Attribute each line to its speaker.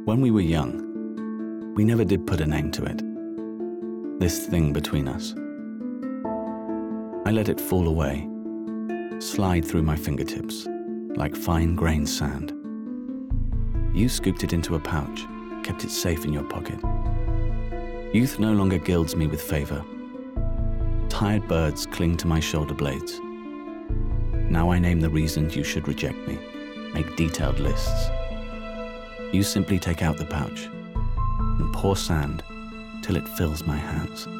Speaker 1: When we were young, we never did put a name to it. This thing between us. I let it fall away, slide through my fingertips, like fine-grained sand. You scooped it into a pouch, kept it safe in your pocket. Youth no longer gilds me with favor. Tired birds cling to my shoulder blades. Now I name the reasons you should reject me, make detailed lists. You simply take out the pouch and pour sand till it fills my hands.